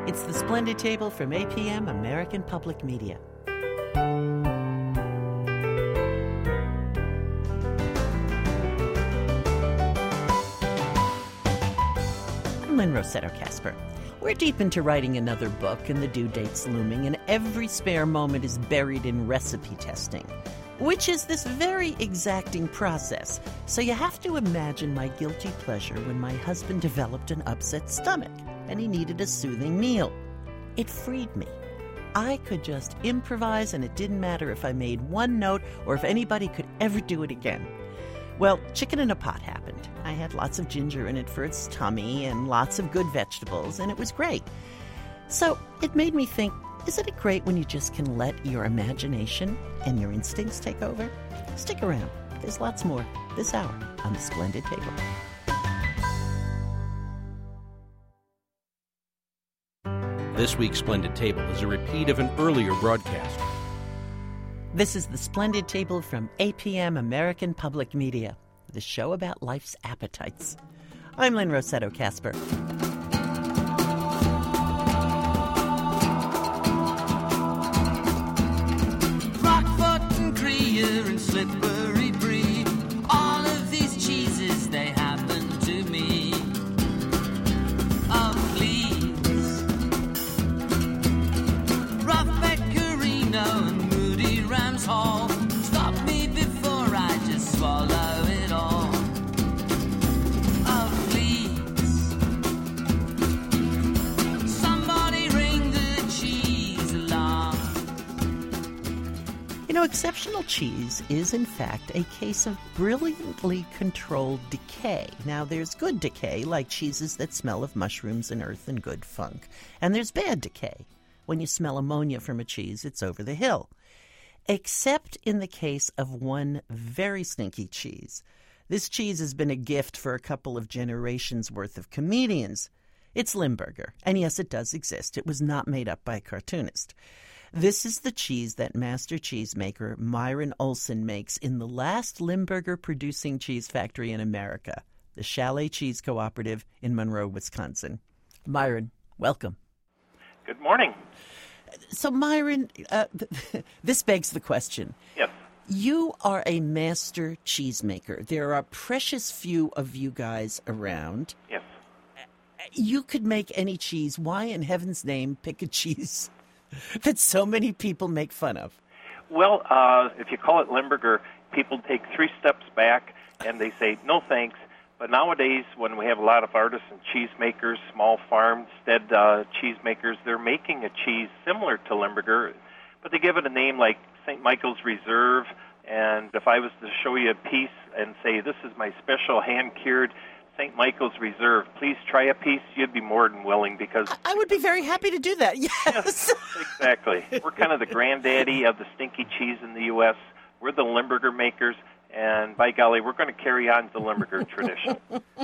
It's the Splendid Table from APM, American Public Media. I'm Lynn Rossetto Kasper. We're deep into writing another book, and the due date's looming, and every spare moment is buried in recipe testing, which is this very exacting process. So you have to imagine my guilty pleasure when my husband developed an upset stomach and he needed a soothing meal. It freed me. I could just improvise, and it didn't matter if I made one note or if anybody could ever do it again. Well, chicken in a pot happened. I had lots of ginger in it for its tummy and lots of good vegetables, and it was great. So it made me think, isn't it great when you just can let your imagination and your instincts take over? Stick around. There's lots more this hour on the Splendid Table. This week's Splendid Table is a repeat of an earlier broadcast. This is the Splendid Table from APM, American Public Media, the show about life's appetites. I'm Lynn Rossetto Kasper. Rockford and Gruyere and Slippery Brie, all of these cheeses, they happen to me. Oh, please. Rough Pecorino and Moody Rams Hall, stop me before I just swallow it all. Oh, please. Somebody ring the cheese alarm. You know, exceptional cheese is, in fact, a case of brilliantly controlled decay. Now, there's good decay, like cheeses that smell of mushrooms and earth and good funk. And there's bad decay. When you smell ammonia from a cheese, it's over the hill. Except in the case of one very stinky cheese. This cheese has been a gift for a couple of generations' worth of comedians. It's Limburger. And yes, it does exist. It was not made up by a cartoonist. This is the cheese that master cheesemaker Myron Olson makes in the last Limburger producing cheese factory in America, the Chalet Cheese Cooperative in Monroe, Wisconsin. Myron, welcome. Good morning. So, Myron, this begs the question. Yes. You are a master cheesemaker. There are precious few of you guys around. Yes. You could make any cheese. Why in heaven's name pick a cheese that so many people make fun of? Well, if you call it Limburger, people take 3 steps back and they say, no thanks. But nowadays, when we have a lot of artisan cheesemakers, small farmstead cheesemakers, they're making a cheese similar to Limburger, but they give it a name like St. Michael's Reserve. And if I was to show you a piece and say, this is my special hand-cured St. Michael's Reserve, please try a piece, you'd be more than willing because... I would be very happy to do that, yes. Exactly. We're kind of the granddaddy of the stinky cheese in the U.S. We're the Limburger makers, and by golly, we're going to carry on the Limburger tradition.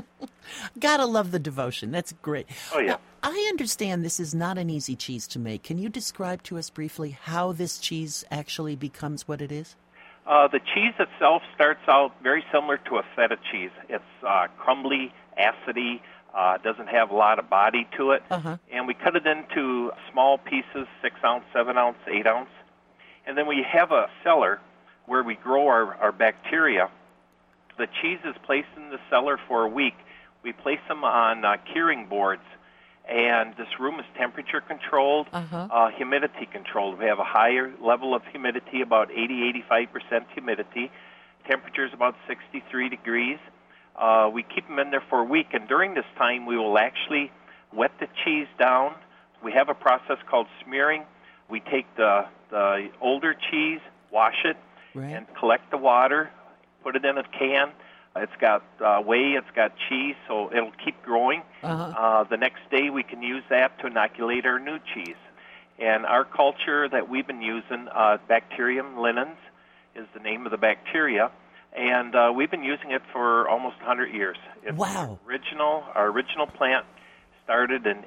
Gotta love the devotion. That's great. Oh, yeah. Now, I understand this is not an easy cheese to make. Can you describe to us briefly how this cheese actually becomes what it is? The cheese itself starts out very similar to a feta cheese. It's crumbly, acidy, doesn't have a lot of body to it. And we cut it into small pieces, 6-ounce, 7-ounce, 8-ounce. And then we have a cellar where we grow our bacteria. The cheese is placed in the cellar for a week. We place them on curing boards. And this room is temperature controlled, humidity controlled. We have a higher level of humidity, about 80-85% humidity. Temperature is about 63 degrees. We keep them in there for a week, and during this time, we will actually wet the cheese down. We have a process called smearing. We take the older cheese, wash it, and collect the water, put it in a can. It's got whey, it's got cheese, so it'll keep growing. The next day, we can use that to inoculate our new cheese. And our culture that we've been using, Bacterium linens is the name of the bacteria, and we've been using it for almost 100 years. It's wow. Our original plant started in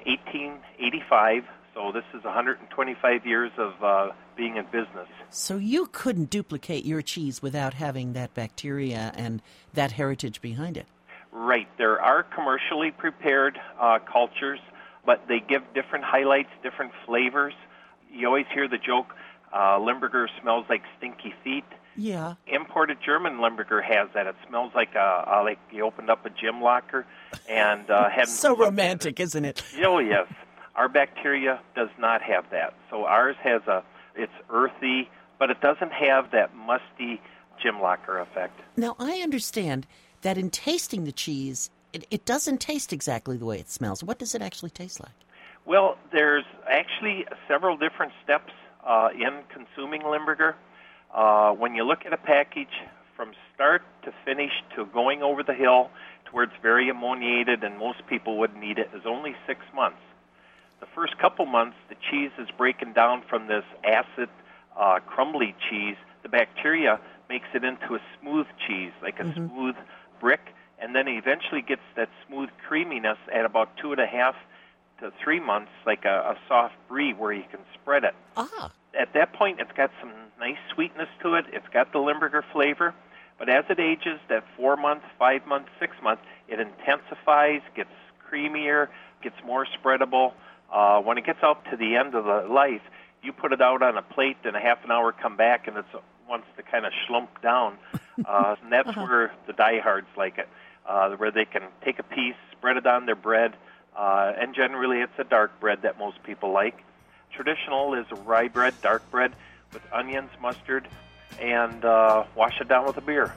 1885, so this is 125 years of being in business. So you couldn't duplicate your cheese without having that bacteria and that heritage behind it. Right. There are commercially prepared cultures but they give different highlights, different flavors. You always hear the joke, Limburger smells like stinky feet. Yeah. Imported German Limburger has that. It smells like like you opened up a gym locker and hadn't. So romantic, isn't it? Oh, yes. Our bacteria does not have that. So ours has it's earthy, but it doesn't have that musty gym locker effect. Now, I understand that in tasting the cheese, it doesn't taste exactly the way it smells. What does it actually taste like? Well, there's actually several different steps in consuming Limburger. When you look at a package from start to finish to going over the hill to where it's very ammoniated and most people wouldn't eat it is only 6 months. The first couple months, the cheese is breaking down from this acid, crumbly cheese. The bacteria makes it into a smooth cheese, like a smooth brick, and then it eventually gets that smooth creaminess at about 2.5 to 3 months, like a soft brie where you can spread it. Ah. At that point, it's got some nice sweetness to it. It's got the Limburger flavor. But as it ages, that 4 months, 5 months, 6 months, it intensifies, gets creamier, gets more spreadable. When it gets out to the end of the life, you put it out on a plate and a half an hour, come back, and it wants to kind of slump down. And that's where the diehards like it, where they can take a piece, spread it on their bread, and generally it's a dark bread that most people like. Traditional is rye bread, dark bread, with onions, mustard, and wash it down with a beer.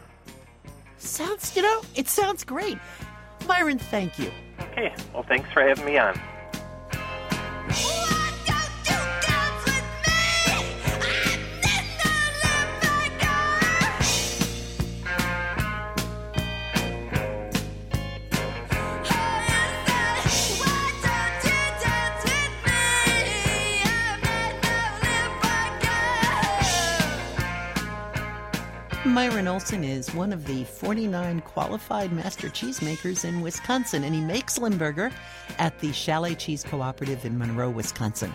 It sounds great. Myron, thank you. Okay, well, thanks for having me on. Myron Olson is one of the 49 qualified master cheesemakers in Wisconsin, and he makes Limburger at the Chalet Cheese Cooperative in Monroe, Wisconsin.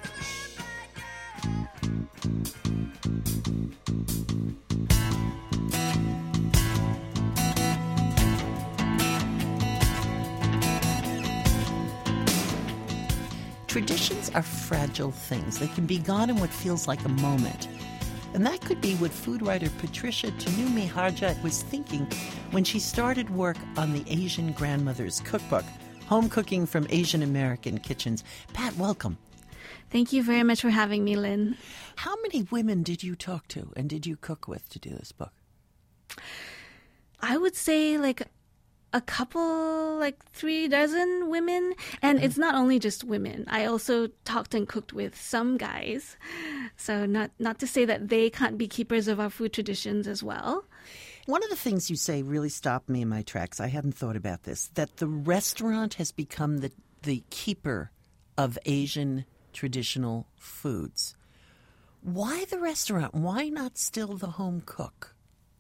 Traditions are fragile things. They can be gone in what feels like a moment. And that could be what food writer Patricia Tanumi Harjat was thinking when she started work on the Asian Grandmother's Cookbook, Home Cooking from Asian American Kitchens. Pat, welcome. Thank you very much for having me, Lynn. How many women did you talk to and did you cook with to do this book? I would say a couple, 3 dozen women. And it's not only just women. I also talked and cooked with some guys. So not to say that they can't be keepers of our food traditions as well. One of the things you say really stopped me in my tracks. I hadn't thought about this, that the restaurant has become the keeper of Asian traditional foods. Why the restaurant? Why not still the home cook?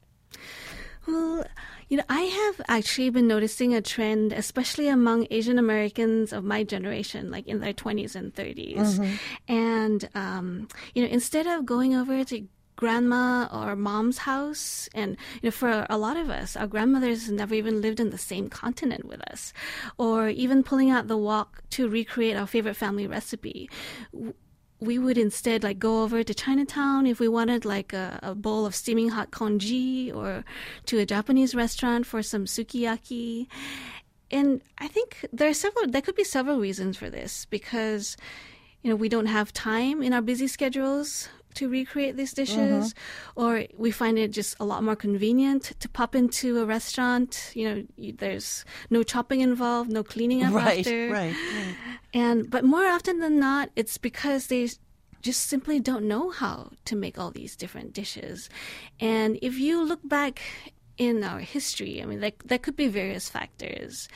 Well, I have actually been noticing a trend, especially among Asian Americans of my generation, like in their 20s and 30s. Mm-hmm. And, instead of going over to grandma or mom's house, and for a lot of us, our grandmothers never even lived in the same continent with us, or even pulling out the wok to recreate our favorite family recipe, we would instead go over to Chinatown if we wanted a bowl of steaming hot congee, or to a Japanese restaurant for some sukiyaki. And I think there could be several reasons for this, because we don't have time in our busy schedules to recreate these dishes, or we find it just a lot more convenient to pop into a restaurant. There's no chopping involved, no cleaning up after. Right. But more often than not, it's because they just simply don't know how to make all these different dishes. And if you look back in our history, there could be various factors.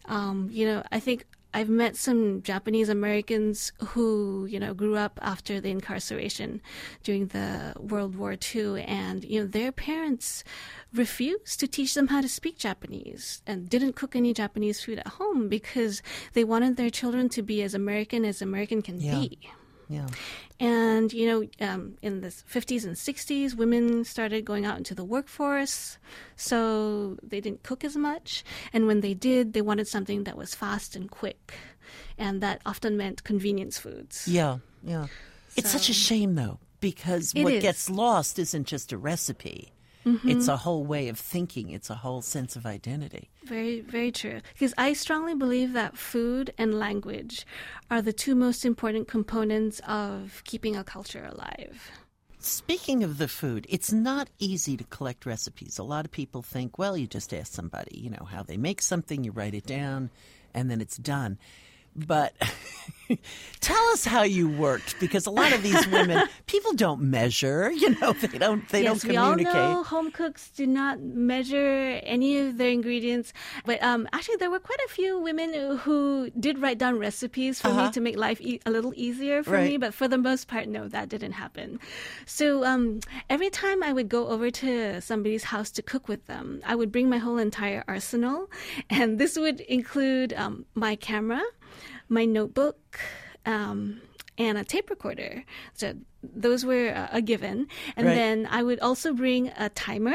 I think I've met some Japanese Americans who, grew up after the incarceration during the World War II, and, their parents refused to teach them how to speak Japanese and didn't cook any Japanese food at home because they wanted their children to be as American can be. Yeah. And, in the 50s and 60s, women started going out into the workforce, so they didn't cook as much. And when they did, they wanted something that was fast and quick. And that often meant convenience foods. Yeah, yeah. It's such a shame, though, because what gets lost isn't just a recipe. Mm-hmm. It's a whole way of thinking. It's a whole sense of identity. Very, very true. Because I strongly believe that food and language are the two most important components of keeping a culture alive. Speaking of the food, it's not easy to collect recipes. A lot of people think, well, you just ask somebody, how they make something, you write it down, and then it's done. But tell us how you worked, because a lot of these women, people don't measure, they don't communicate. We all know home cooks do not measure any of their ingredients. But actually, there were quite a few women who did write down recipes for me to make life a little easier for me. But for the most part, no, that didn't happen. So every time I would go over to somebody's house to cook with them, I would bring my whole entire arsenal. And this would include my camera, my notebook, and a tape recorder. So those were a given. And then I would also bring a timer,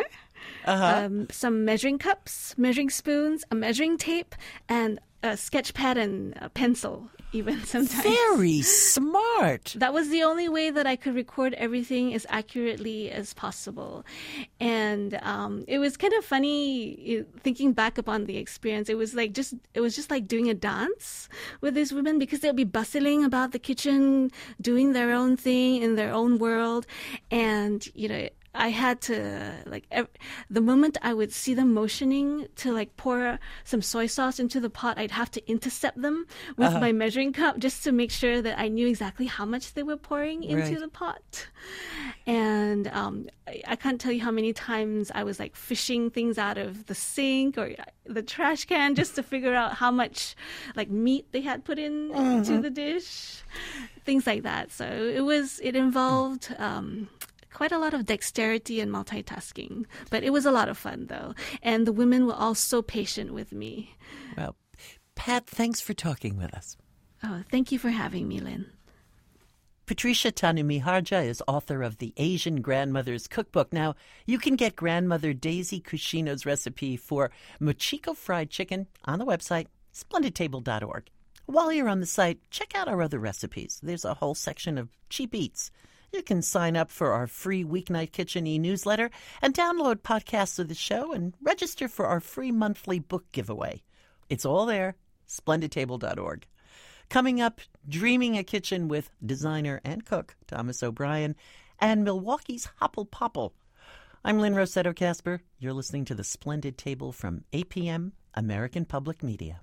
some measuring cups, measuring spoons, a measuring tape, and a sketch pad and a pencil, even sometimes. Very smart. That was the only way that I could record everything as accurately as possible. And it was kind of funny thinking back upon the experience. It was just like doing a dance with these women, because they'll be bustling about the kitchen, doing their own thing in their own world. And, I had to, the moment I would see them motioning to, pour some soy sauce into the pot, I'd have to intercept them with my measuring cup just to make sure that I knew exactly how much they were pouring into the pot. And I can't tell you how many times I was, fishing things out of the sink or the trash can just to figure out how much, meat they had put into the dish, things like that. So it involved quite a lot of dexterity and multitasking. But it was a lot of fun, though. And the women were all so patient with me. Well, Pat, thanks for talking with us. Oh, thank you for having me, Lynn. Patricia Tanumi-Harja is author of the Asian Grandmother's Cookbook. Now, you can get grandmother Daisy Kushino's recipe for mochiko fried chicken on the website, splendidtable.org. While you're on the site, check out our other recipes. There's a whole section of cheap eats. You can sign up for our free Weeknight Kitchen e-newsletter and download podcasts of the show and register for our free monthly book giveaway. It's all there, splendidtable.org. Coming up, Dreaming a Kitchen with designer and cook Thomas O'Brien and Milwaukee's Hopple Popple. I'm Lynn Rossetto Kasper. You're listening to The Splendid Table from APM, American Public Media.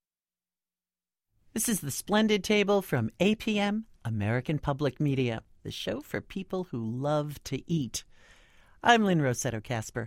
This is The Splendid Table from APM, American Public Media, the show for people who love to eat. I'm Lynn Rossetto Kasper.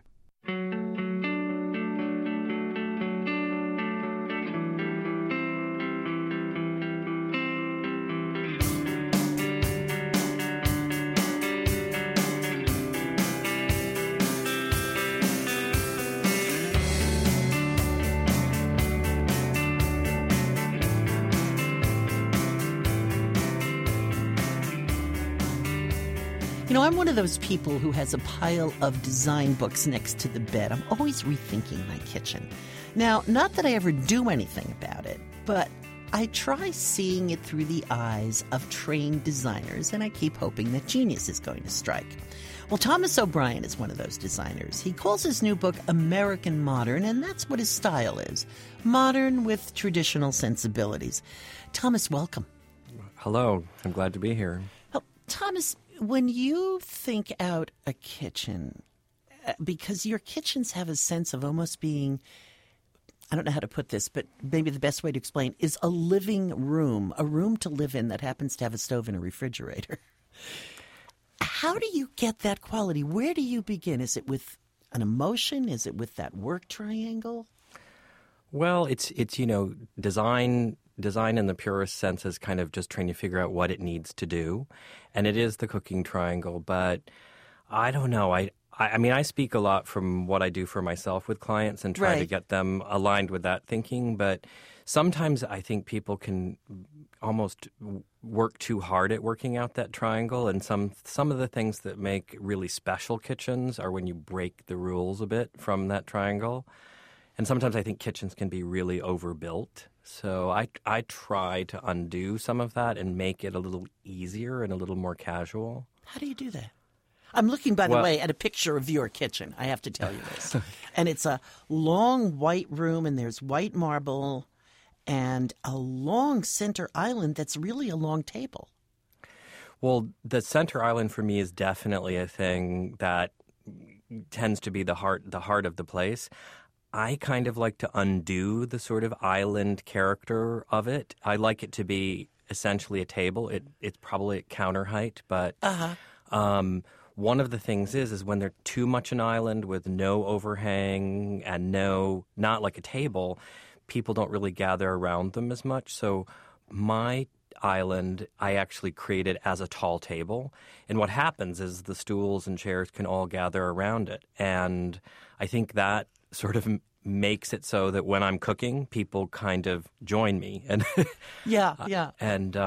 I'm one of those people who has a pile of design books next to the bed. I'm always rethinking my kitchen. Now, not that I ever do anything about it, but I try seeing it through the eyes of trained designers, and I keep hoping that genius is going to strike. Well, Thomas O'Brien is one of those designers. He calls his new book American Modern, and that's what his style is. Modern with traditional sensibilities. Thomas, welcome. Hello. I'm glad to be here. Well, Thomas, when you think out a kitchen, because your kitchens have a sense of almost being, I don't know how to put this, but maybe the best way to explain is a living room, a room to live in that happens to have a stove and a refrigerator. How do you get that quality? Where do you begin? Is it with an emotion? Is it with that work triangle? Well, it's design in the purest sense is kind of just trying to figure out what it needs to do. And it is the cooking triangle. But I don't know. I mean, I speak a lot from what I do for myself with clients and try to get them aligned with that thinking. But sometimes I think people can almost work too hard at working out that triangle. And some of the things that make really special kitchens are when you break the rules a bit from that triangle. And sometimes I think kitchens can be really overbuilt. So I try to undo some of that and make it a little easier and a little more casual. How do you do that? I'm looking, by the way, at a picture of your kitchen. I have to tell you this. And it's a long white room, and there's white marble and a long center island that's really a long table. Well, the center island for me is definitely a thing that tends to be the heart of the place. I kind of like to undo the sort of island character of it. I like it to be essentially a table. It's probably at counter height, but one of the things is when they're too much an island with no overhang and not like a table, people don't really gather around them as much. So my island, I actually created as a tall table. And what happens is the stools and chairs can all gather around it. And I think that sort of makes it so that when I'm cooking, people kind of join me. And yeah. And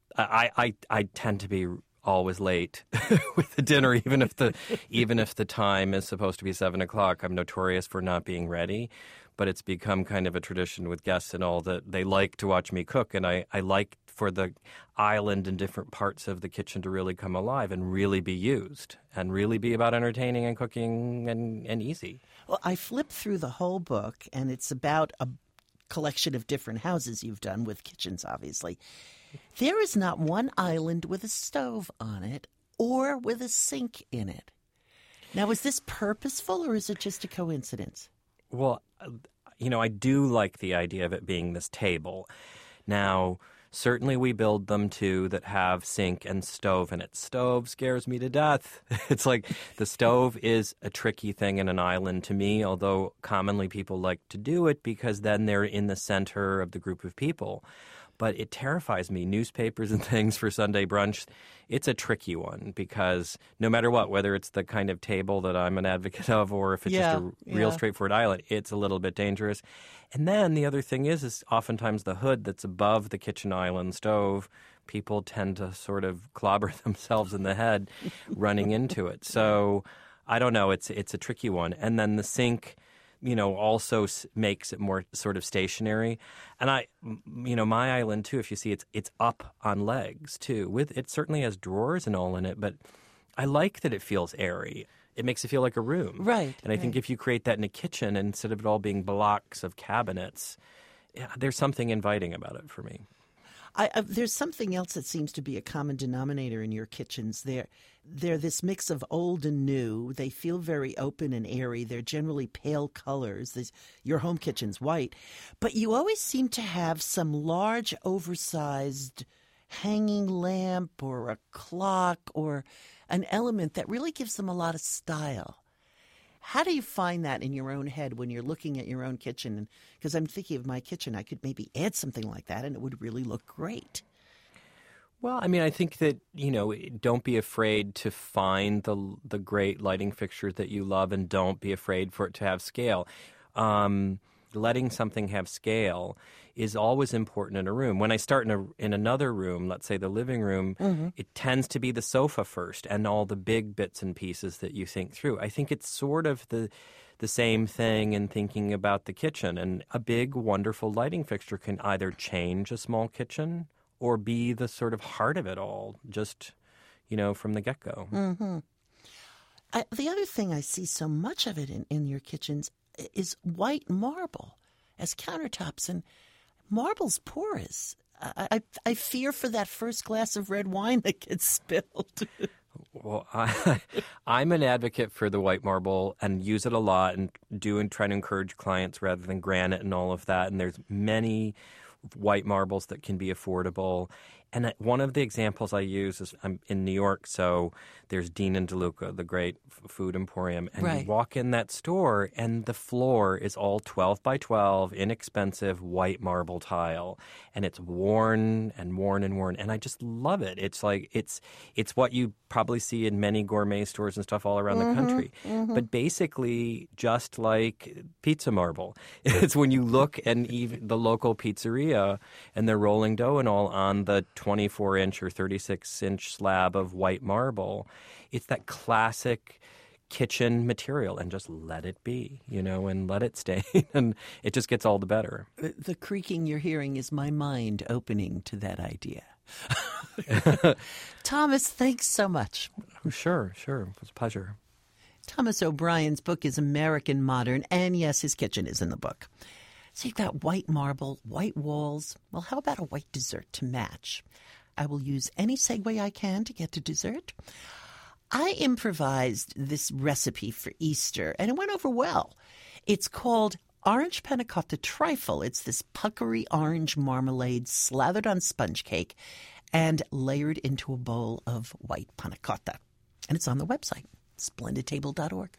I tend to be always late with the dinner, even if the time is supposed to be 7:00. I'm notorious for not being ready, but it's become kind of a tradition with guests and all that they like to watch me cook, and I like for the island and different parts of the kitchen to really come alive and really be used and really be about entertaining and cooking and easy. Well, I flipped through the whole book, and it's about a collection of different houses you've done with kitchens, obviously. There is not one island with a stove on it or with a sink in it. Now, is this purposeful or is it just a coincidence? Well, I do like the idea of it being this table. Now, certainly we build them, too, that have sink and stove in it. Stove scares me to death. It's like the stove is a tricky thing in an island to me, although commonly people like to do it because then they're in the center of the group of people. But it terrifies me. Newspapers and things for Sunday brunch, it's a tricky one because no matter what, whether it's the kind of table that I'm an advocate of or if it's just a real straightforward island, it's a little bit dangerous. And then the other thing is oftentimes the hood that's above the kitchen island stove, people tend to sort of clobber themselves in the head running into it. So I don't know. It's a tricky one. And then the sink, also makes it more sort of stationary. And my island too, if you see, it's up on legs too. It certainly has drawers and all in it, but I like that it feels airy. It makes it feel like a room. Right. And I think if you create that in a kitchen instead of it all being blocks of cabinets, there's something inviting about it for me. There's something else that seems to be a common denominator in your kitchens. They're this mix of old and new. They feel very open and airy. They're generally pale colors. Your home kitchen's white. But you always seem to have some large, oversized hanging lamp or a clock or an element that really gives them a lot of style. How do you find that in your own head when you're looking at your own kitchen? Because I'm thinking of my kitchen, I could maybe add something like that and it would really look great. Well, I think that, don't be afraid to find the great lighting fixture that you love and don't be afraid for it to have scale. Letting something have scale is always important in a room. When I start in another room, let's say the living room, it tends to be the sofa first and all the big bits and pieces that you think through. I think it's sort of the same thing in thinking about the kitchen. And a big, wonderful lighting fixture can either change a small kitchen or be the sort of heart of it all, just, from the get-go. Mm-hmm. The other thing I see so much of it in your kitchens is white marble as countertops, and marble's porous. I fear for that first glass of red wine that gets spilled. Well, I'm an advocate for the white marble and use it a lot and try to encourage clients rather than granite and all of that. And there's many white marbles that can be affordable. And one of the examples I use is I'm in New York, so there's Dean and DeLuca, the great food emporium. And you walk in that store, and the floor is all 12 by 12, inexpensive white marble tile. And it's worn and worn and worn. And I just love it. It's like it's what you probably see in many gourmet stores and stuff all around the country. But basically, just like pizza marble. It's when you look, and even the local pizzeria Korea, and they're rolling dough and all on the 24-inch or 36-inch slab of white marble. It's that classic kitchen material, and just let it be, and let it stay, and it just gets all the better. The creaking you're hearing is my mind opening to that idea. Thomas, thanks so much. Sure. It was a pleasure. Thomas O'Brien's book is American Modern, and yes, his kitchen is in the book. So you've got white marble, white walls. Well, how about a white dessert to match? I will use any segue I can to get to dessert. I improvised this recipe for Easter, and it went over well. It's called Orange Panna Cotta Trifle. It's this puckery orange marmalade slathered on sponge cake and layered into a bowl of white panna cotta. And it's on the website, splendidtable.org.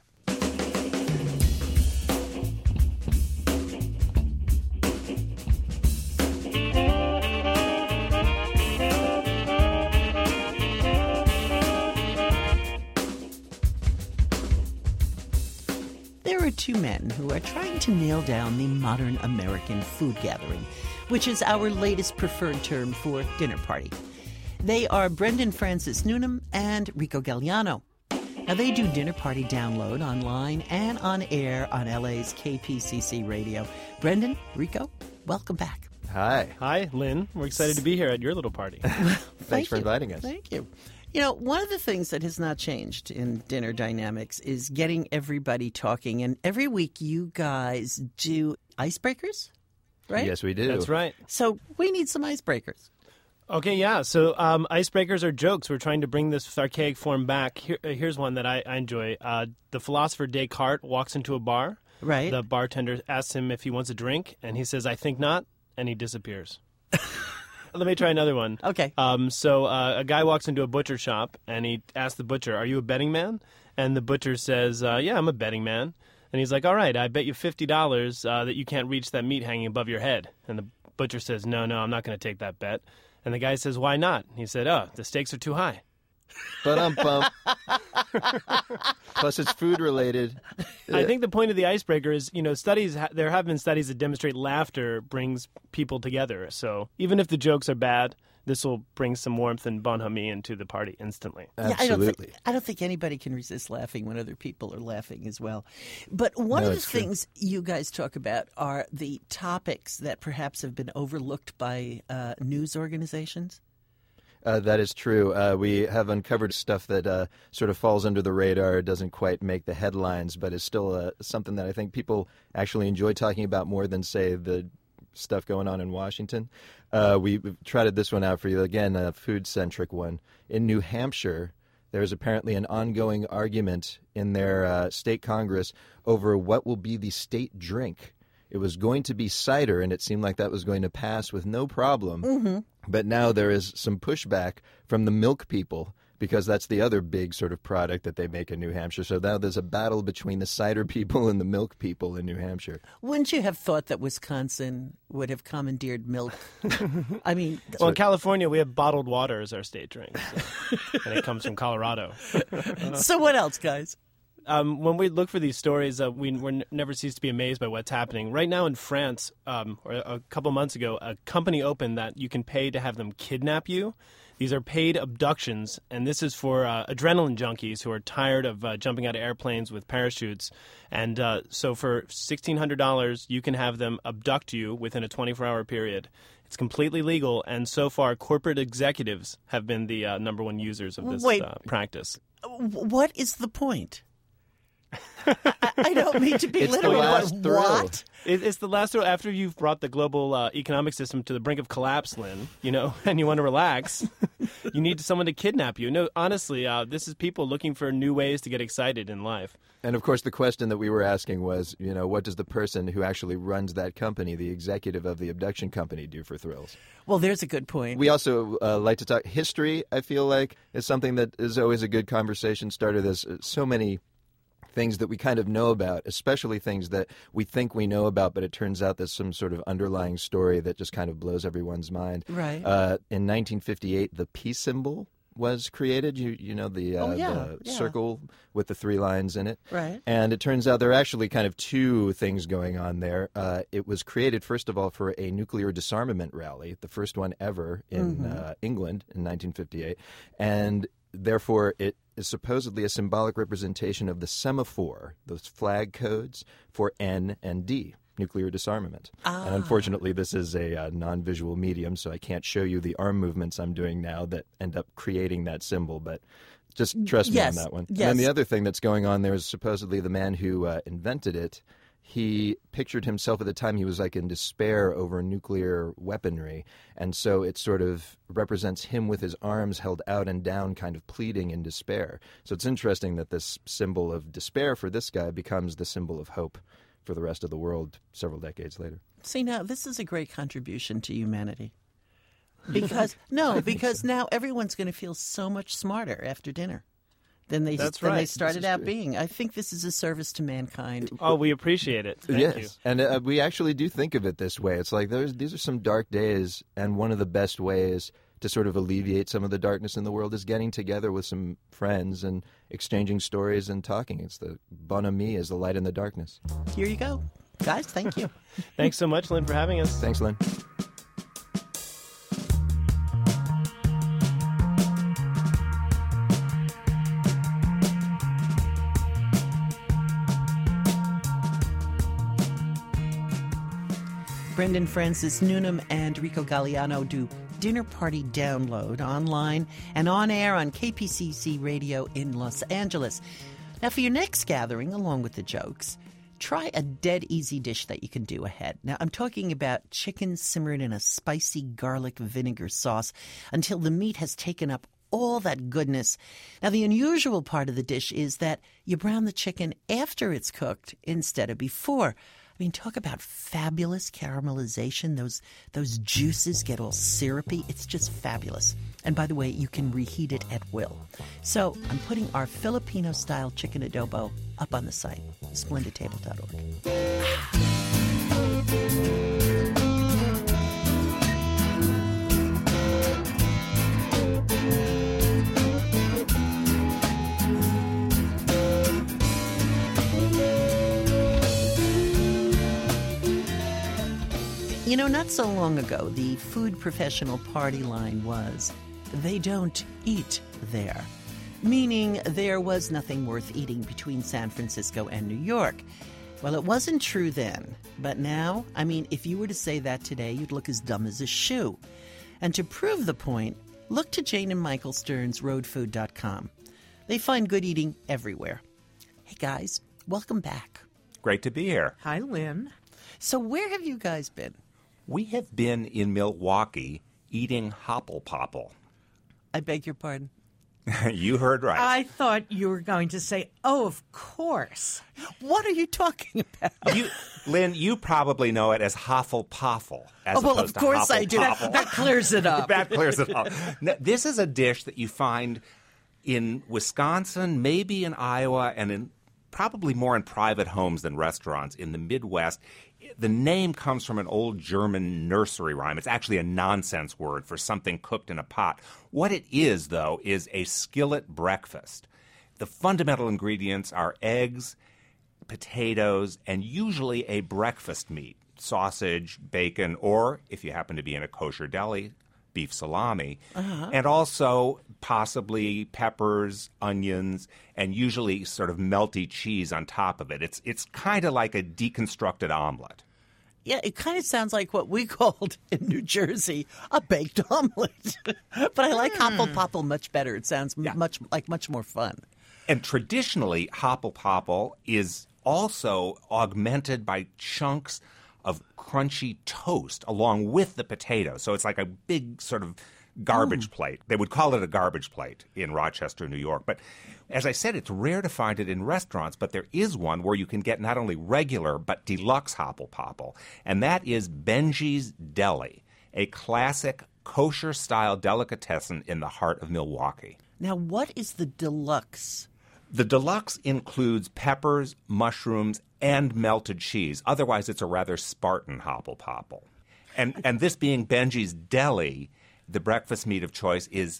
There are two men who are trying to nail down the modern American food gathering, which is our latest preferred term for dinner party. They are Brendan Francis Newnham and Rico Galliano. Now, they do Dinner Party Download online and on air on LA's KPCC radio. Brendan, Rico, welcome back. Hi. Hi, Lynn. We're excited to be here at your little party. Thanks for inviting us. Thank you. One of the things that has not changed in dinner dynamics is getting everybody talking. And every week you guys do icebreakers, right? Yes, we do. That's right. So we need some icebreakers. Okay, yeah. So icebreakers are jokes. We're trying to bring this archaic form back. Here's one that I enjoy. The philosopher Descartes walks into a bar. Right. The bartender asks him if he wants a drink, and he says, "I think not," and he disappears. Let me try another one. Okay. So a guy walks into a butcher shop, and he asks the butcher, "Are you a betting man?" And the butcher says, "Yeah, I'm a betting man." And he's like, "All right, I bet you $50 that you can't reach that meat hanging above your head." And the butcher says, No, I'm not going to take that bet." And the guy says, "Why not?" He said, "Oh, the stakes are too high." But plus, it's food related. I think the point of the icebreaker is, studies. There have been studies that demonstrate laughter brings people together. So even if the jokes are bad, this will bring some warmth and bonhomie into the party instantly. Absolutely. I don't think anybody can resist laughing when other people are laughing as well. But one of the things you guys talk about are the topics that perhaps have been overlooked by news organizations. That is true. We have uncovered stuff that sort of falls under the radar, doesn't quite make the headlines, but is still something that I think people actually enjoy talking about more than, say, the stuff going on in Washington. We've trotted this one out for you. Again, a food-centric one. In New Hampshire, there's apparently an ongoing argument in their state Congress over what will be the state drink. It was going to be cider, and it seemed like that was going to pass with no problem. Mm-hmm. But now there is some pushback from the milk people, because that's the other big sort of product that they make in New Hampshire. So now there's a battle between the cider people and the milk people in New Hampshire. Wouldn't you have thought that Wisconsin would have commandeered milk? I mean... Well, in California, we have bottled water as our state drink, and it comes from Colorado. So what else, guys? When we look for these stories, we never cease to be amazed by what's happening. Right now in France, or a couple months ago, a company opened that you can pay to have them kidnap you. These are paid abductions, and this is for adrenaline junkies who are tired of jumping out of airplanes with parachutes. And so for $1,600, you can have them abduct you within a 24-hour period. It's completely legal, and so far, corporate executives have been the number one users of this practice. What is the point? I don't mean to be literal, but what? It's the last throw after you've brought the global economic system to the brink of collapse, Lynn, and you want to relax. You need someone to kidnap you. No, honestly, this is people looking for new ways to get excited in life. And, of course, the question that we were asking was, what does the person who actually runs that company, the executive of the abduction company, do for thrills? Well, there's a good point. We also like to talk history, I feel like, is something that is always a good conversation starter. There's so many things that we kind of know about, especially things that we think we know about, but it turns out there's some sort of underlying story that just kind of blows everyone's mind. Right. In 1958, the peace symbol was created. You know the circle with the 3 lines in it. Right. And it turns out there are actually kind of 2 things going on there. It was created, first of all, for a nuclear disarmament rally, the first one ever in England in 1958. And therefore, it is supposedly a symbolic representation of the semaphore, those flag codes for N and D, nuclear disarmament. And unfortunately, this is a non-visual medium, so I can't show you the arm movements I'm doing now that end up creating that symbol, but just trust me on that one. Yes. And then the other thing that's going on there is supposedly the man who invented it, he pictured himself at the time, he was like in despair over nuclear weaponry. And so it sort of represents him with his arms held out and down, kind of pleading in despair. So it's interesting that this symbol of despair for this guy becomes the symbol of hope for the rest of the world several decades later. See, now, this is a great contribution to humanity. Because now everyone's going to feel so much smarter after dinner than they started out being. I think this is a service to mankind. Oh, we appreciate it. Thank you. And we actually do think of it this way. It's like these are some dark days, and one of the best ways to sort of alleviate some of the darkness in the world is getting together with some friends and exchanging stories and talking. It's the bon ami is the light in the darkness. Here you go. Guys, thank you. Thanks so much, Lynn, for having us. Thanks, Lynn. Brendan Francis Newnham and Rico Galliano do Dinner Party Download online and on air on KPCC Radio in Los Angeles. Now, for your next gathering, along with the jokes, try a dead easy dish that you can do ahead. Now, I'm talking about chicken simmered in a spicy garlic vinegar sauce until the meat has taken up all that goodness. Now, the unusual part of the dish is that you brown the chicken after it's cooked instead of before. I mean, talk about fabulous caramelization. Those juices get all syrupy. It's just fabulous. And by the way, you can reheat it at will. So I'm putting our Filipino-style chicken adobo up on the site, splendidtable.org. You know, not so long ago, the food professional party line was, they don't eat there, meaning there was nothing worth eating between San Francisco and New York. Well, it wasn't true then, but now, I mean, if you were to say that today, you'd look as dumb as a shoe. And to prove the point, look to Jane and Michael Stern's roadfood.com. They find good eating everywhere. Hey, guys, welcome back. Great to be here. Hi, Lynn. So where have you guys been? We have been in Milwaukee eating Hopple Popple. I beg your pardon? You heard right. I thought you were going to say, oh, of course. What are you talking about? Lynn, you probably know it as Hoffle-Poffle. Well, of course I do. That clears it up. That clears it up. Now, this is a dish that you find in Wisconsin, maybe in Iowa, and probably more in private homes than restaurants in the Midwest. The name comes from an old German nursery rhyme. It's actually a nonsense word for something cooked in a pot. What it is, though, is a skillet breakfast. The fundamental ingredients are eggs, potatoes, and usually a breakfast meat, sausage, bacon, or, if you happen to be in a kosher deli, beef salami, and also possibly peppers, onions, and usually sort of melty cheese on top of it. It's kind of like a deconstructed omelet. Yeah, it kind of sounds like what we called in New Jersey a baked omelet. But I like Hopple Popple much better. It sounds much more fun. And traditionally, Hopple Popple is also augmented by chunks of crunchy toast along with the potato. So it's like a big sort of garbage plate. They would call it a garbage plate in Rochester, New York. But as I said, it's rare to find it in restaurants, but there is one where you can get not only regular but deluxe Hopple Popple, and that is Benji's Deli, a classic kosher-style delicatessen in the heart of Milwaukee. Now, what is the deluxe? The deluxe includes peppers, mushrooms, and melted cheese. Otherwise, it's a rather Spartan Hopple Popple. And this being Benji's Deli, the breakfast meat of choice is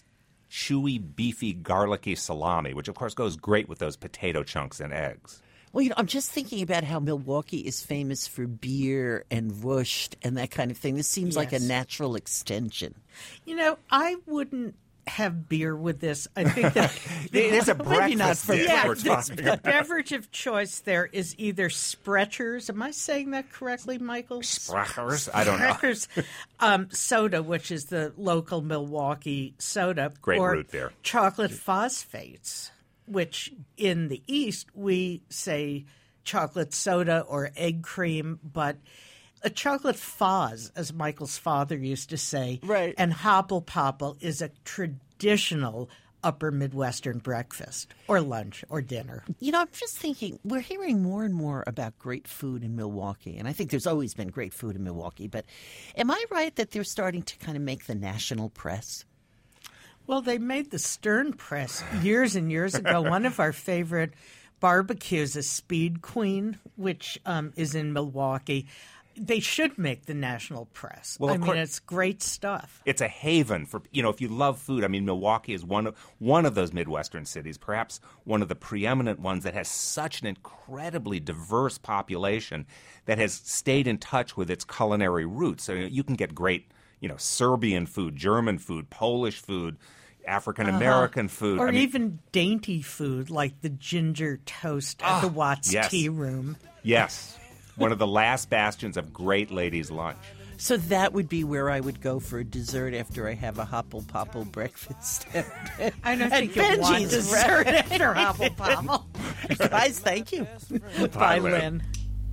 chewy, beefy, garlicky salami, which of course goes great with those potato chunks and eggs. Well, I'm just thinking about how Milwaukee is famous for beer and wurst and that kind of thing. This seems like a natural extension. I wouldn't have beer with this. I think that There's a breakfast dish we're the talking about. beverage of choice there is either Sprechers. Am I saying that correctly, Michael? Sprechers? I don't know. Sprechers, soda, which is the local Milwaukee soda. Great or root beer. Chocolate phosphates, which in the East we say chocolate soda or egg cream, but a chocolate fuzz, as Michael's father used to say, right, and hopple popple is a traditional upper Midwestern breakfast or lunch or dinner. I'm just thinking, we're hearing more and more about great food in Milwaukee, and I think there's always been great food in Milwaukee, but am I right that they're starting to kind of make the national press? Well, they made the Stern Press years and years ago. One of our favorite barbecues is Speed Queen, which is in Milwaukee. They should make the national press. Well, it's great stuff. It's a haven for, if you love food. I mean, Milwaukee is one of those Midwestern cities, perhaps one of the preeminent ones that has such an incredibly diverse population that has stayed in touch with its culinary roots. So you can get great, Serbian food, German food, Polish food, African-American food. Or even dainty food like the ginger toast at the Watts Tea Room. Yes. One of the last bastions of great ladies' lunch. So that would be where I would go for a dessert after I have a hopple popple breakfast. I don't think you want dessert after hopple popple. Guys, thank you. Bye, Lynn.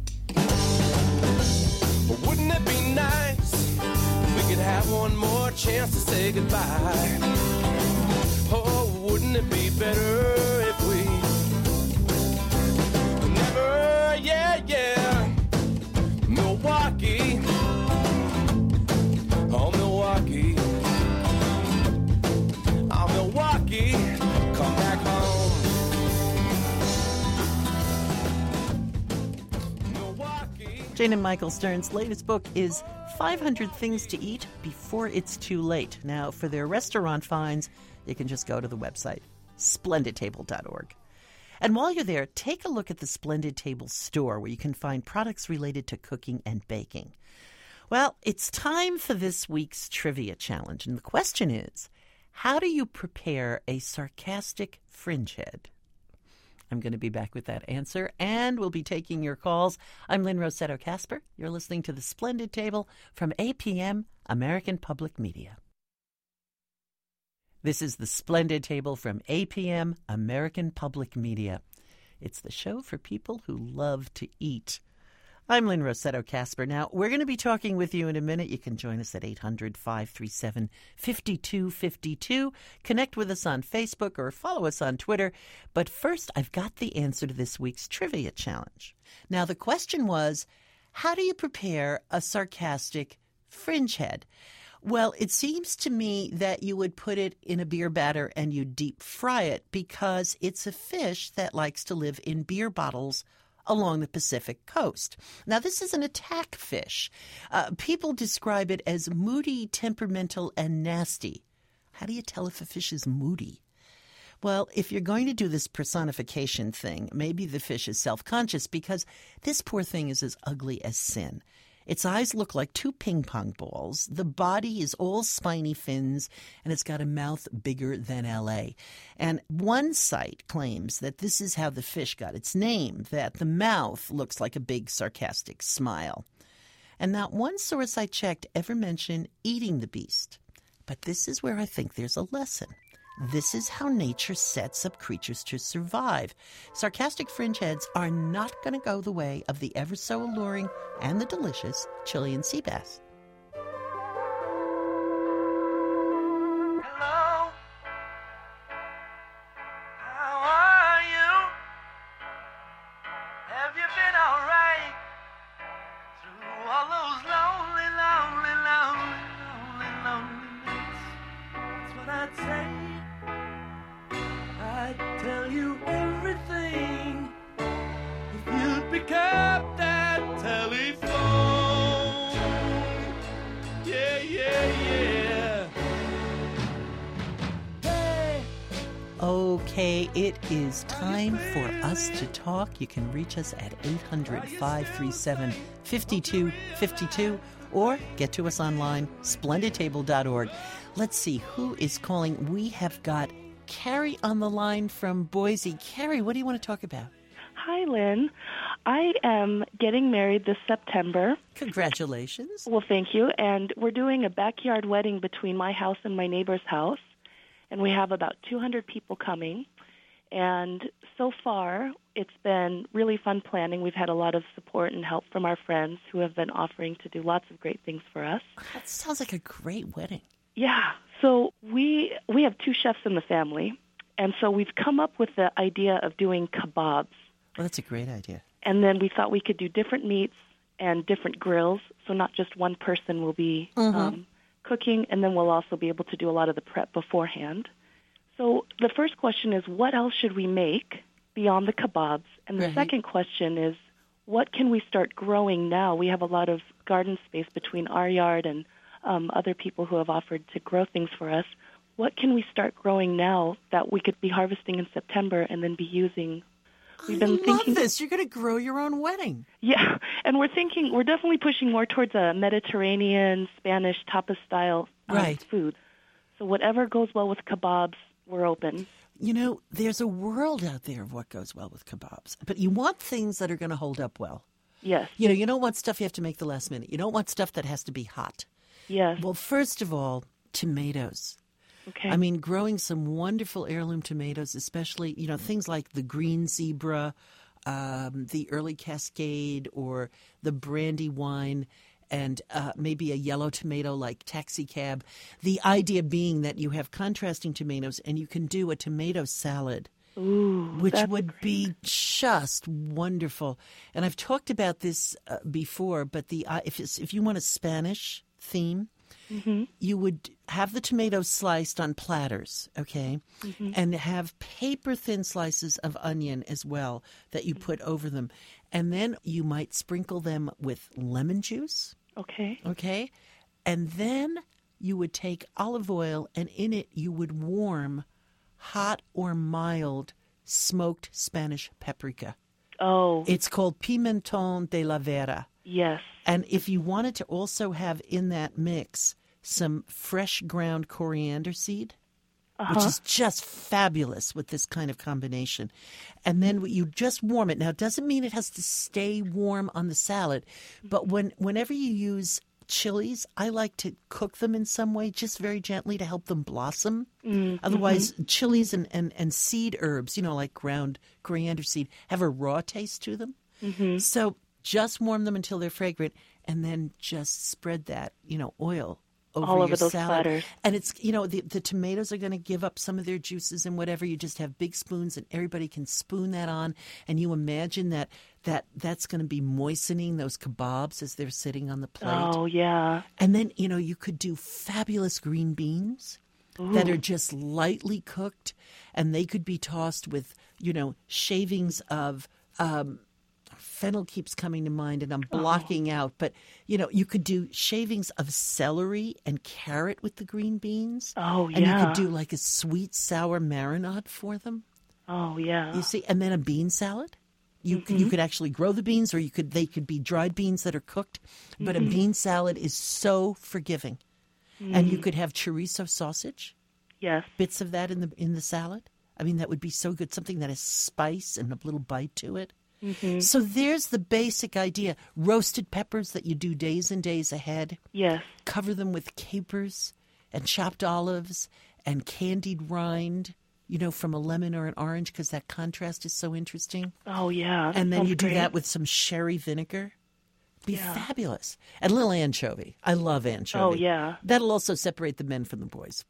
Well, wouldn't it be nice if we could have one more chance to say goodbye? Oh, wouldn't it be better if we never, Milwaukee, oh Milwaukee, oh Milwaukee, come back home. Milwaukee. Jane and Michael Stern's latest book is 500 Things to Eat Before It's Too Late. Now, for their restaurant finds, you can just go to the website, splendidtable.org. And while you're there, take a look at the Splendid Table store where you can find products related to cooking and baking. Well, it's time for this week's trivia challenge. And the question is, how do you prepare a sarcastic fringe head? I'm going to be back with that answer, and we'll be taking your calls. I'm Lynn Rossetto Kasper. You're listening to the Splendid Table from APM, American Public Media. This is the Splendid Table from APM, American Public Media. It's the show for people who love to eat. I'm Lynn Rossetto Kasper. Now, we're going to be talking with you in a minute. You can join us at 800-537-5252. Connect with us on Facebook or follow us on Twitter. But first, I've got the answer to this week's trivia challenge. Now, the question was, how do you prepare a sarcastic fringe head? Well, it seems to me that you would put it in a beer batter and you deep fry it because it's a fish that likes to live in beer bottles along the Pacific coast. Now, this is an attack fish. People describe it as moody, temperamental, and nasty. How do you tell if a fish is moody? Well, if you're going to do this personification thing, maybe the fish is self-conscious because this poor thing is as ugly as sin. Its eyes look like two ping pong balls. The body is all spiny fins, and it's got a mouth bigger than L.A. And one site claims that this is how the fish got its name, that the mouth looks like a big sarcastic smile. And not one source I checked ever mentioned eating the beast. But this is where I think there's a lesson. This is how nature sets up creatures to survive. Sarcastic fringe heads are not going to go the way of the ever so alluring and the delicious Chilean sea bass. Hello, how are you? Have you been alright through all those lonely, lonely, lonely, lonely, lonely nights? That's what I'd say. I'd tell you everything if you'd pick up that telephone. Yeah, yeah, yeah. Hey, Okay, it is time for us to talk. You can reach us at 800-537-5252 or get to us online, splendidtable.org. Let's see who is calling. We have got Carrie on the line from Boise. Carrie, what do you want to talk about? Hi, Lynn. I am getting married this September. Congratulations. Well, thank you. And we're doing a backyard wedding between my house and my neighbor's house. And we have about 200 people coming. And so far, it's been really fun planning. We've had a lot of support and help from our friends who have been offering to do lots of great things for us. That sounds like a great wedding. Yeah. So we have 2 chefs in the family. And so we've come up with the idea of doing kebabs. Well, that's a great idea. And then we thought we could do different meats and different grills, so not just one person will be cooking, and then we'll also be able to do a lot of the prep beforehand. So the first question is, what else should we make beyond the kebabs? And the second question is, what can we start growing now? We have a lot of garden space between our yard and other people who have offered to grow things for us. What can we start growing now that we could be harvesting in September and then be using? We've been thinking, this. You're going to grow your own wedding. Yeah, and we're definitely pushing more towards a Mediterranean, Spanish, tapas-style food. So whatever goes well with kebabs, we're open. You know, there's a world out there of what goes well with kebabs. But you want things that are going to hold up well. Yes. You know, you don't want stuff you have to make the last minute. You don't want stuff that has to be hot. Yes. Well, first of all, tomatoes. Okay. I mean, growing some wonderful heirloom tomatoes, especially, you know, things like the green zebra, the early cascade, or the Brandywine, and maybe a yellow tomato like Taxi Cab. The idea being that you have contrasting tomatoes and you can do a tomato salad. Ooh, which would be just wonderful. And I've talked about this before, but if you want a Spanish theme, you would have the tomatoes sliced on platters, okay, and have paper-thin slices of onion as well that you put over them. And then you might sprinkle them with lemon juice. Okay. And then you would take olive oil, and in it you would warm hot or mild smoked Spanish paprika. Oh. It's called pimentón de la vera. Yes. And if you wanted to also have in that mix some fresh ground coriander seed, which is just fabulous with this kind of combination. And then you just warm it. Now, it doesn't mean it has to stay warm on the salad, but whenever you use chilies, I like to cook them in some way, just very gently to help them blossom. Otherwise, chilies and seed herbs, you know, like ground coriander seed, have a raw taste to them. So just warm them until they're fragrant, and then just spread that, you know, oil all over your those salad. platters. And it's, you know, the tomatoes are going to give up some of their juices and whatever. You just have big spoons and everybody can spoon that on. And you imagine that's going to be moistening those kebabs as they're sitting on the plate. Oh, yeah. And then, you know, you could do fabulous green beans that are just lightly cooked, and they could be tossed with, you know, shavings of fennel keeps coming to mind, and I'm blocking out. But, you know, you could do shavings of celery and carrot with the green beans. Oh, yeah. And you could do like a sweet sour marinade for them. Oh, yeah. You see, and then a bean salad. You could actually grow the beans, or they could be dried beans that are cooked. But a bean salad is so forgiving. And you could have chorizo sausage. Yes. Bits of that in the salad. I mean, that would be so good. Something that has spice and a little bite to it. So there's the basic idea. Roasted peppers that you do days and days ahead. Yes. Cover them with capers and chopped olives and candied rind, you know, from a lemon or an orange, because that contrast is so interesting. Oh, yeah. And then you do great. that with some sherry vinegar. Be fabulous. And a little anchovy. I love anchovy. Oh, yeah. That'll also separate the men from the boys.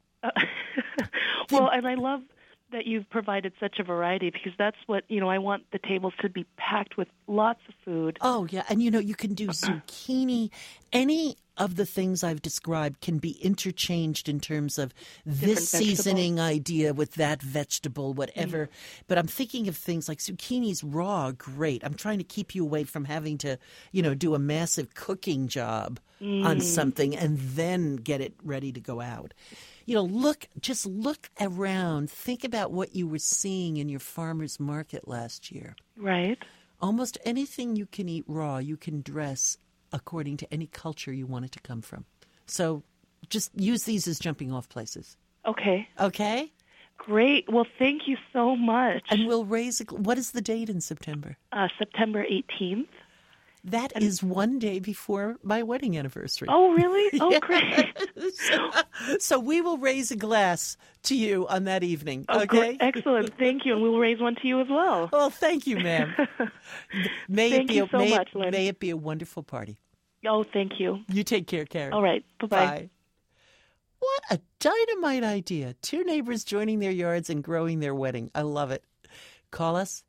Well, and I love that you've provided such a variety, because that's what, you know, I want the tables to be packed with lots of food. Oh, yeah. And, you know, you can do zucchini, any of the things I've described can be interchanged in terms of this Different seasoning idea with that vegetable, whatever. But I'm thinking of things like zucchinis raw, great. I'm trying to keep you away from having to, do a massive cooking job on something and then get it ready to go out. Just look around. Think about what you were seeing in your farmer's market last year. Right. Almost anything you can eat raw, you can dress according to any culture you want it to come from. So just use these as jumping off places. Okay. Okay? Great. Well, thank you so much. And we'll raise what is the date in September? September 18th. That is one day before my wedding anniversary. Oh, really? Oh, great. So we will raise a glass to you on that evening, Oh, okay? Excellent. Thank you. And we will raise one to you as well. Well, thank you, ma'am. Thank you so much, Lynn. May it be a wonderful party. Oh, thank you. You take care, Karen. All right. Bye-bye. Bye. What a dynamite idea. 2 neighbors joining their yards and growing their wedding. I love it. Call us,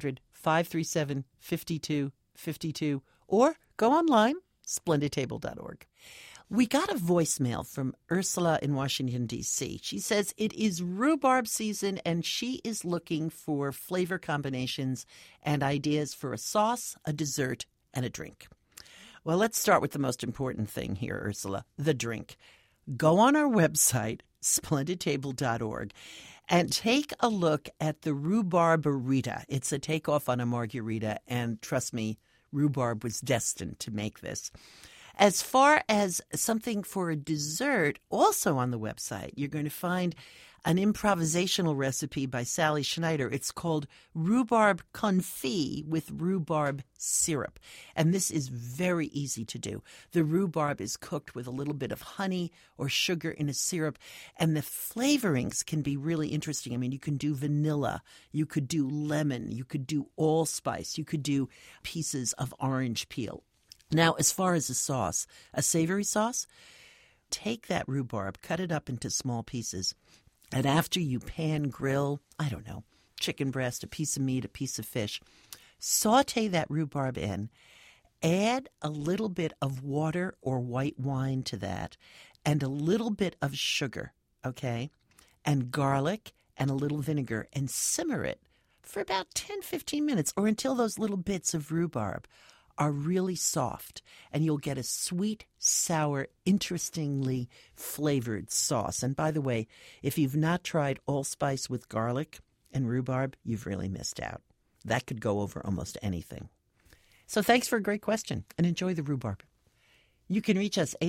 800-537-5252, or go online, splendidtable.org. We got a voicemail from Ursula in Washington, D.C. She says it is rhubarb season, and she is looking for flavor combinations and ideas for a sauce, a dessert, and a drink. Well, let's start with the most important thing here, Ursula, the drink. Go on our website, splendidtable.org, and take a look at the rhubarbarita. It's a takeoff on a margarita, and trust me, rhubarb was destined to make this. As far as something for a dessert, also on the website, you're going to find an improvisational recipe by Sally Schneider. It's called rhubarb confit with rhubarb syrup. And this is very easy to do. The rhubarb is cooked with a little bit of honey or sugar in a syrup, and the flavorings can be really interesting. I mean, you can do vanilla, you could do lemon, you could do allspice, you could do pieces of orange peel. Now, as far as a sauce, a savory sauce, take that rhubarb, cut it up into small pieces, and after you pan grill, I don't know, chicken breast, a piece of meat, a piece of fish, saute that rhubarb in, add a little bit of water or white wine to that, and a little bit of sugar, okay, and garlic and a little vinegar, and simmer it for about 10-15 minutes or until those little bits of rhubarb are really soft, and you'll get a sweet, sour, interestingly flavored sauce. And by the way, if you've not tried allspice with garlic and rhubarb, you've really missed out. That could go over almost anything. So thanks for a great question, and enjoy the rhubarb. You can reach us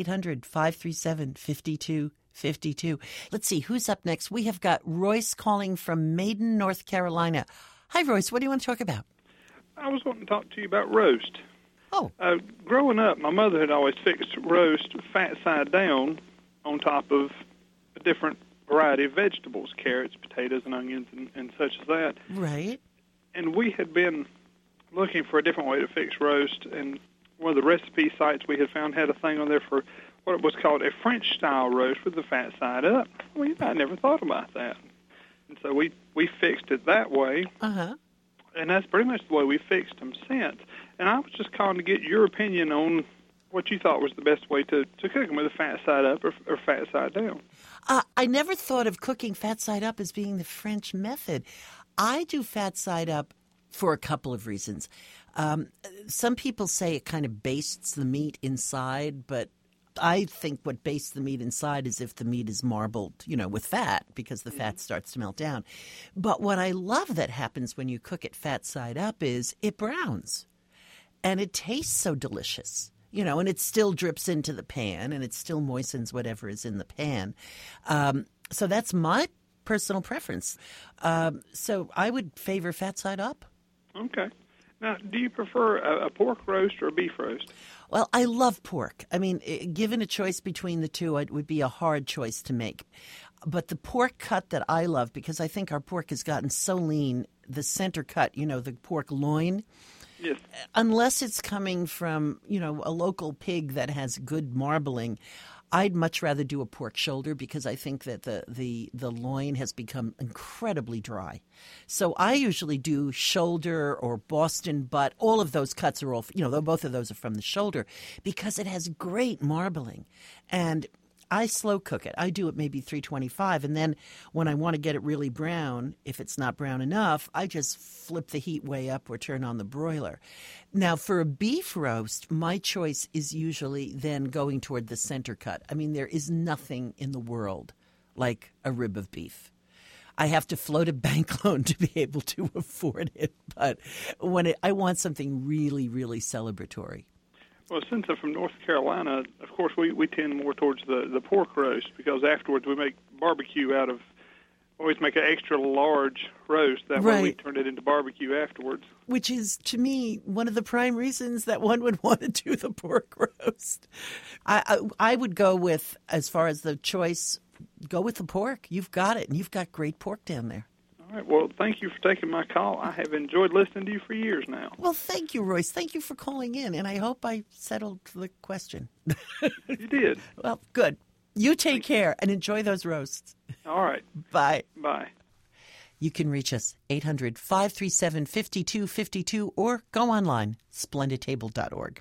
800-537-5252. Let's see, who's up next? We have got Royce calling from Maiden, North Carolina. Hi, Royce. What do you want to talk about? I was wanting to talk to you about roast. Oh. Growing up, my mother had always fixed roast fat side down on top of a different variety of vegetables, carrots, potatoes, and onions, and such as that. Right. And we had been looking for a different way to fix roast, and one of the recipe sites we had found had a thing on there for what was called a French-style roast with the fat side up. Well, I never thought about that. And so we fixed it that way. Uh-huh. And that's pretty much the way we fixed them since. And I was just calling to get your opinion on what you thought was the best way to cook them, with a fat side up or fat side down. I never thought of cooking fat side up as being the French method. I do fat side up for a couple of reasons. Some people say it kind of bastes the meat inside, but I think what bastes the meat inside is if the meat is marbled, with fat, because the fat starts to melt down. But what I love that happens when you cook it fat side up is it browns. And it tastes so delicious, and it still drips into the pan, and it still moistens whatever is in the pan. So that's my personal preference. So I would favor fat side up. Okay. Now, do you prefer a pork roast or a beef roast? Well, I love pork. I mean, given a choice between the two, it would be a hard choice to make. But the pork cut that I love, because I think our pork has gotten so lean, the center cut, the pork loin, yes, unless it's coming from, a local pig that has good marbling, I'd much rather do a pork shoulder because I think that the loin has become incredibly dry. So I usually do shoulder or Boston butt. All of those cuts are all, both of those are from the shoulder because it has great marbling. And I slow cook it. I do it maybe 325, and then when I want to get it really brown, if it's not brown enough, I just flip the heat way up or turn on the broiler. Now, for a beef roast, my choice is usually then going toward the center cut. I mean, there is nothing in the world like a rib of beef. I have to float a bank loan to be able to afford it, but I want something really, really celebratory. Well, since I'm from North Carolina, of course, we tend more towards the pork roast because afterwards we make barbecue out of, always make an extra large roast. That way we turn it into barbecue afterwards. Which is, to me, one of the prime reasons that one would want to do the pork roast. I would go with, as far as the choice, go with the pork. You've got it, and you've got great pork down there. All right. Well, thank you for taking my call. I have enjoyed listening to you for years now. Well, thank you, Royce. Thank you for calling in, and I hope I settled the question. You did. Well, good. You take care and enjoy those roasts. All right. Bye. Bye. You can reach us 800-537-5252 or go online, splendidtable.org.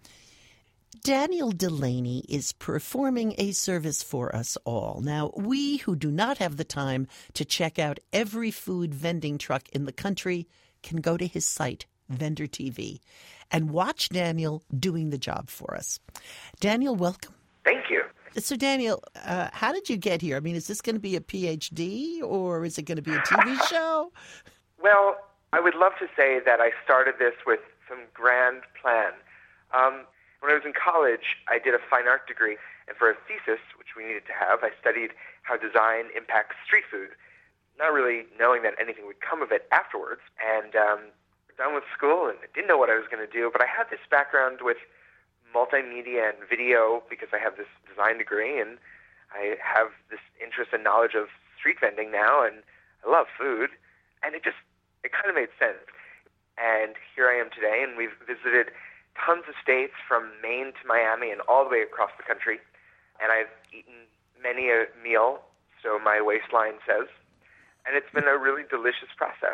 Daniel Delaney is performing a service for us all. Now, we who do not have the time to check out every food vending truck in the country can go to his site, Vendor TV, and watch Daniel doing the job for us. Daniel, welcome. Thank you. So, Daniel, how did you get here? I mean, is this going to be a PhD or is it going to be a TV show? Well, I would love to say that I started this with some grand plan. When I was in college, I did a fine art degree, and for a thesis, which we needed to have, I studied how design impacts street food, not really knowing that anything would come of it afterwards. And done with school, and I didn't know what I was going to do, but I had this background with multimedia and video because I have this design degree, and I have this interest and knowledge of street vending now, and I love food, and it kind of made sense. And here I am today, and we've visited tons of states from Maine to Miami and all the way across the country. And I've eaten many a meal, so my waistline says. And it's been a really delicious process.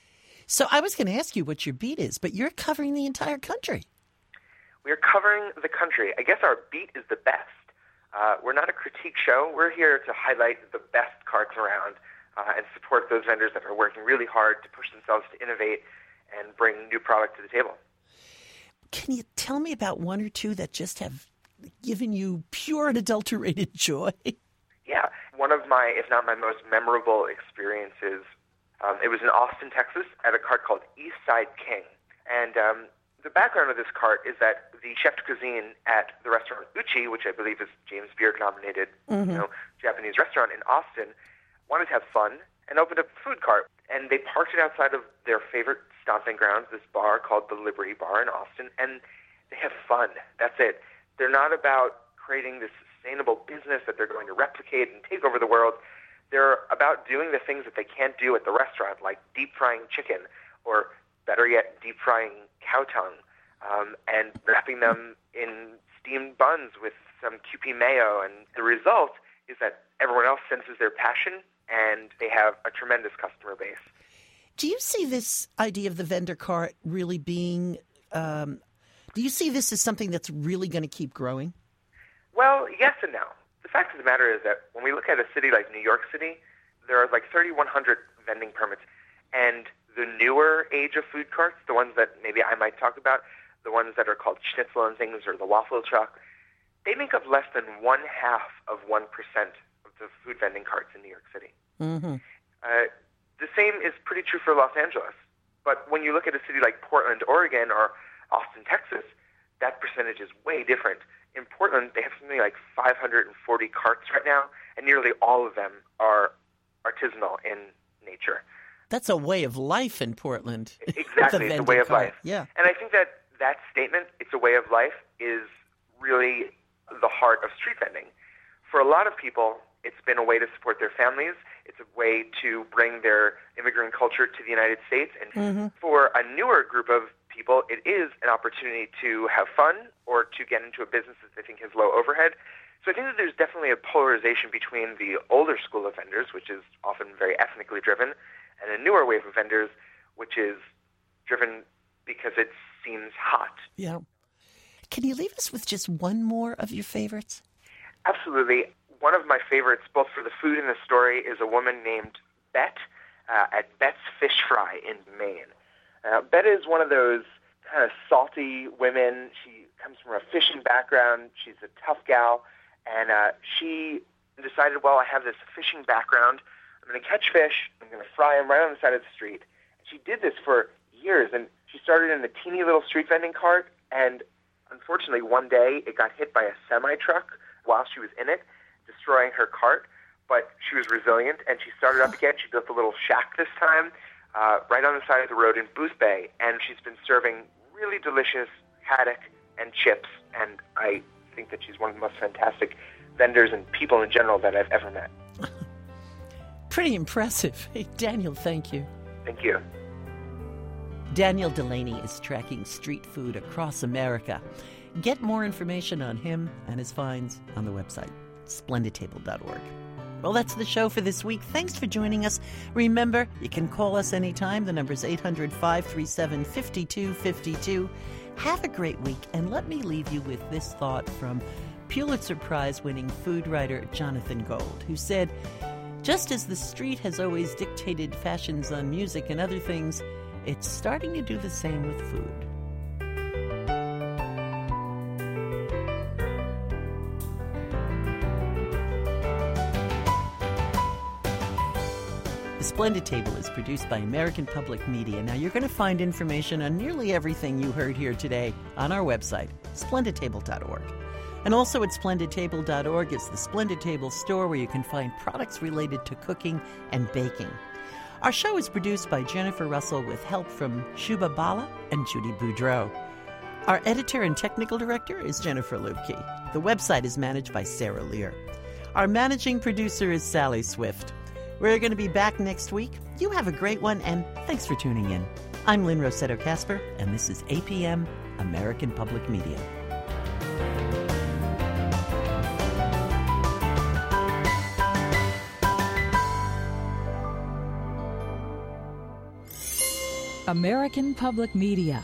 So I was going to ask you what your beat is, but you're covering the entire country. We're covering the country. I guess our beat is the best. We're not a critique show. We're here to highlight the best carts around and support those vendors that are working really hard to push themselves to innovate and bring new product to the table. Can you tell me about one or two that just have given you pure unadulterated joy? Yeah. One of my, if not my most memorable experiences, it was in Austin, Texas, at a cart called Eastside King. And the background of this cart is that the chef de cuisine at the restaurant Uchi, which I believe is James Beard-nominated Japanese restaurant in Austin, wanted to have fun and opened up a food cart. And they parked it outside of their favorite stomping grounds, this bar called the Liberty Bar in Austin, and they have fun. That's it. They're not about creating this sustainable business that they're going to replicate and take over the world. They're about doing the things that they can't do at the restaurant, like deep frying chicken, or better yet, deep frying cow tongue, and wrapping them in steamed buns with some Kewpie mayo. And the result is that everyone else senses their passion, and they have a tremendous customer base. Do you see this idea of the vendor cart really being, do you see this as something that's really going to keep growing? Well, yes and no. The fact of the matter is that when we look at a city like New York City, there are like 3,100 vending permits. And the newer age of food carts, the ones that maybe I might talk about, the ones that are called Schnitzel and things or the waffle truck, they make up less than 1/2 of 1% of the food vending carts in New York City. Mm-hmm. The same is pretty true for Los Angeles. But when you look at a city like Portland, Oregon, or Austin, Texas, that percentage is way different. In Portland, they have something like 540 carts right now, and nearly all of them are artisanal in nature. That's a way of life in Portland. Exactly, it's a way of life. Yeah. And I think that statement, it's a way of life, is really the heart of street vending. For a lot of people, it's been a way to support their families. It's a way to bring their immigrant culture to the United States. And for a newer group of people, it is an opportunity to have fun or to get into a business that they think has low overhead. So I think that there's definitely a polarization between the older school of vendors, which is often very ethnically driven, and a newer wave of vendors, which is driven because it seems hot. Yeah. Can you leave us with just one more of your favorites? Absolutely. One of my favorites, both for the food and the story, is a woman named Bet at Bet's Fish Fry in Maine. Bet is one of those kind of salty women. She comes from a fishing background. She's a tough gal. And she decided, well, I have this fishing background. I'm going to catch fish. I'm going to fry them right on the side of the street. She did this for years. And she started in a teeny little street vending cart. And unfortunately, one day it got hit by a semi-truck while she was in it, destroying her cart. But she was resilient, and she started up again. She built a little shack this time right on the side of the road in Booth Bay. And she's been serving really delicious haddock and chips. And I think that she's one of the most fantastic vendors and people in general that I've ever met. Pretty impressive. Hey, Daniel, thank you. Thank you. Daniel Delaney is tracking street food across America. Get more information on him and his finds on the website, splendidtable.org. Well, that's the show for this week. Thanks for joining us. Remember, you can call us anytime. The number's 800-537-5252. Have a great week, and let me leave you with this thought from Pulitzer Prize-winning food writer Jonathan Gold, who said, just as the street has always dictated fashions on music and other things, it's starting to do the same with food. The Splendid Table is produced by American Public Media. Now, you're going to find information on nearly everything you heard here today on our website, splendidtable.org. And also at splendidtable.org is the Splendid Table store where you can find products related to cooking and baking. Our show is produced by Jennifer Russell with help from Shubha Bala and Judy Boudreau. Our editor and technical director is Jennifer Lubke. The website is managed by Sarah Lear. Our managing producer is Sally Swift. We're going to be back next week. You have a great one, and thanks for tuning in. I'm Lynn Rossetto Kasper, and this is APM, American Public Media. American Public Media.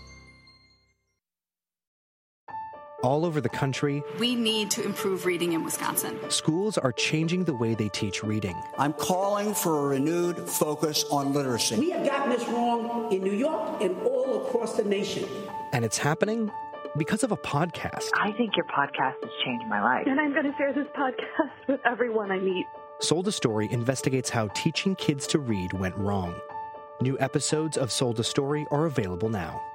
All over the country, we need to improve reading in Wisconsin. Schools are changing the way they teach reading. I'm calling for a renewed focus on literacy. We have gotten this wrong in New York and all across the nation. And it's happening because of a podcast. I think your podcast has changed my life. And I'm going to share this podcast with everyone I meet. Sold a Story investigates how teaching kids to read went wrong. New episodes of Sold a Story are available now.